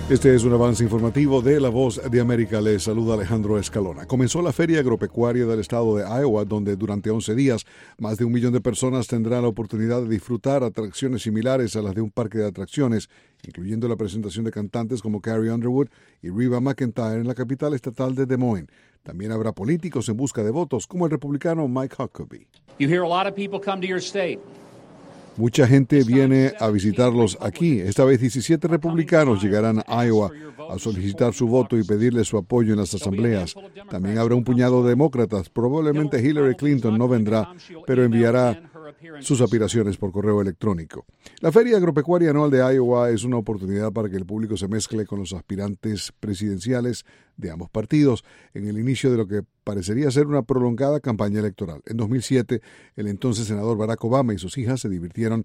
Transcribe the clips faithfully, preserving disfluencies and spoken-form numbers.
Este es un avance informativo de La Voz de América. Les saluda Alejandro Escalona. Comenzó la Feria Agropecuaria del estado de Iowa, donde durante once días más de un millón de personas tendrán la oportunidad de disfrutar atracciones similares a las de un parque de atracciones, incluyendo la presentación de cantantes como Carrie Underwood y Reba McEntire en la capital estatal de Des Moines. También habrá políticos en busca de votos, como el republicano Mike Huckabee. You hear a lot of people come to your state. Mucha gente viene a visitarlos aquí. Esta vez diecisiete republicanos llegarán a Iowa a solicitar su voto y pedirle su apoyo en las asambleas. También habrá un puñado de demócratas. Probablemente Hillary Clinton no vendrá, pero enviará sus aspiraciones por correo electrónico. La Feria Agropecuaria Anual de Iowa es una oportunidad para que el público se mezcle con los aspirantes presidenciales de ambos partidos en el inicio de lo que parecería ser una prolongada campaña electoral. En dos mil siete, el entonces senador Barack Obama y sus hijas se divirtieron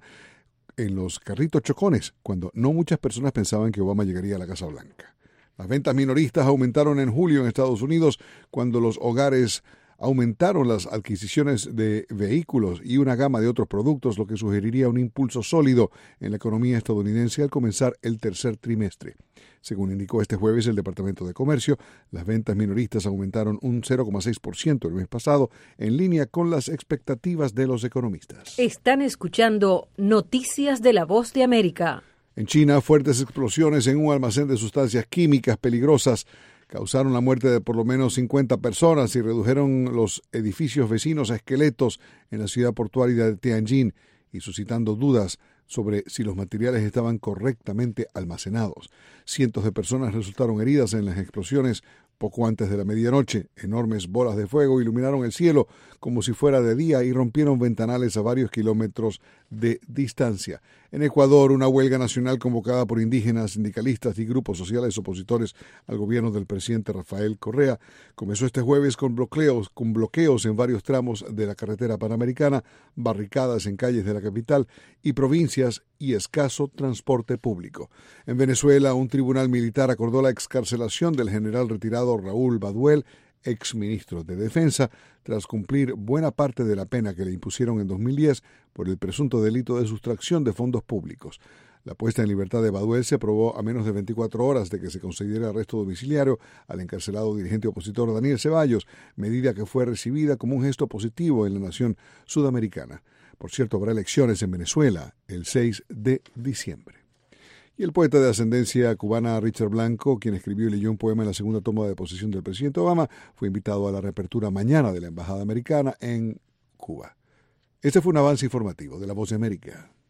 en los carritos chocones, cuando no muchas personas pensaban que Obama llegaría a la Casa Blanca. Las ventas minoristas aumentaron en julio en Estados Unidos, cuando los hogares aumentaron las adquisiciones de vehículos y una gama de otros productos, lo que sugeriría un impulso sólido en la economía estadounidense al comenzar el tercer trimestre. Según indicó este jueves el Departamento de Comercio, las ventas minoristas aumentaron un cero coma seis por ciento el mes pasado, en línea con las expectativas de los economistas. Están escuchando Noticias de La Voz de América. En China, fuertes explosiones en un almacén de sustancias químicas peligrosas causaron la muerte de por lo menos cincuenta personas y redujeron los edificios vecinos a esqueletos en la ciudad portuaria de Tianjin, y suscitando dudas sobre si los materiales estaban correctamente almacenados. Cientos de personas resultaron heridas en las explosiones poco antes de la medianoche. Enormes bolas de fuego iluminaron el cielo como si fuera de día y rompieron ventanales a varios kilómetros de distancia. En Ecuador, una huelga nacional convocada por indígenas, sindicalistas y grupos sociales opositores al gobierno del presidente Rafael Correa comenzó este jueves con bloqueos, con bloqueos en varios tramos de la carretera panamericana, barricadas en calles de la capital y provincias y escaso transporte público. En Venezuela, un tribunal militar acordó la excarcelación del general retirado Raúl Baduel, exministro de Defensa, tras cumplir buena parte de la pena que le impusieron en dos mil diez por el presunto delito de sustracción de fondos públicos. La puesta en libertad de Baduel se aprobó a menos de veinticuatro horas de que se concediera arresto domiciliario al encarcelado dirigente opositor Daniel Ceballos, medida que fue recibida como un gesto positivo en la nación sudamericana. Por cierto, habrá elecciones en Venezuela el seis de diciembre. Y el poeta de ascendencia cubana Richard Blanco, quien escribió y leyó un poema en la segunda toma de posesión del presidente Obama, fue invitado a la reapertura mañana de la Embajada Americana en Cuba. Este fue un avance informativo de La Voz de América.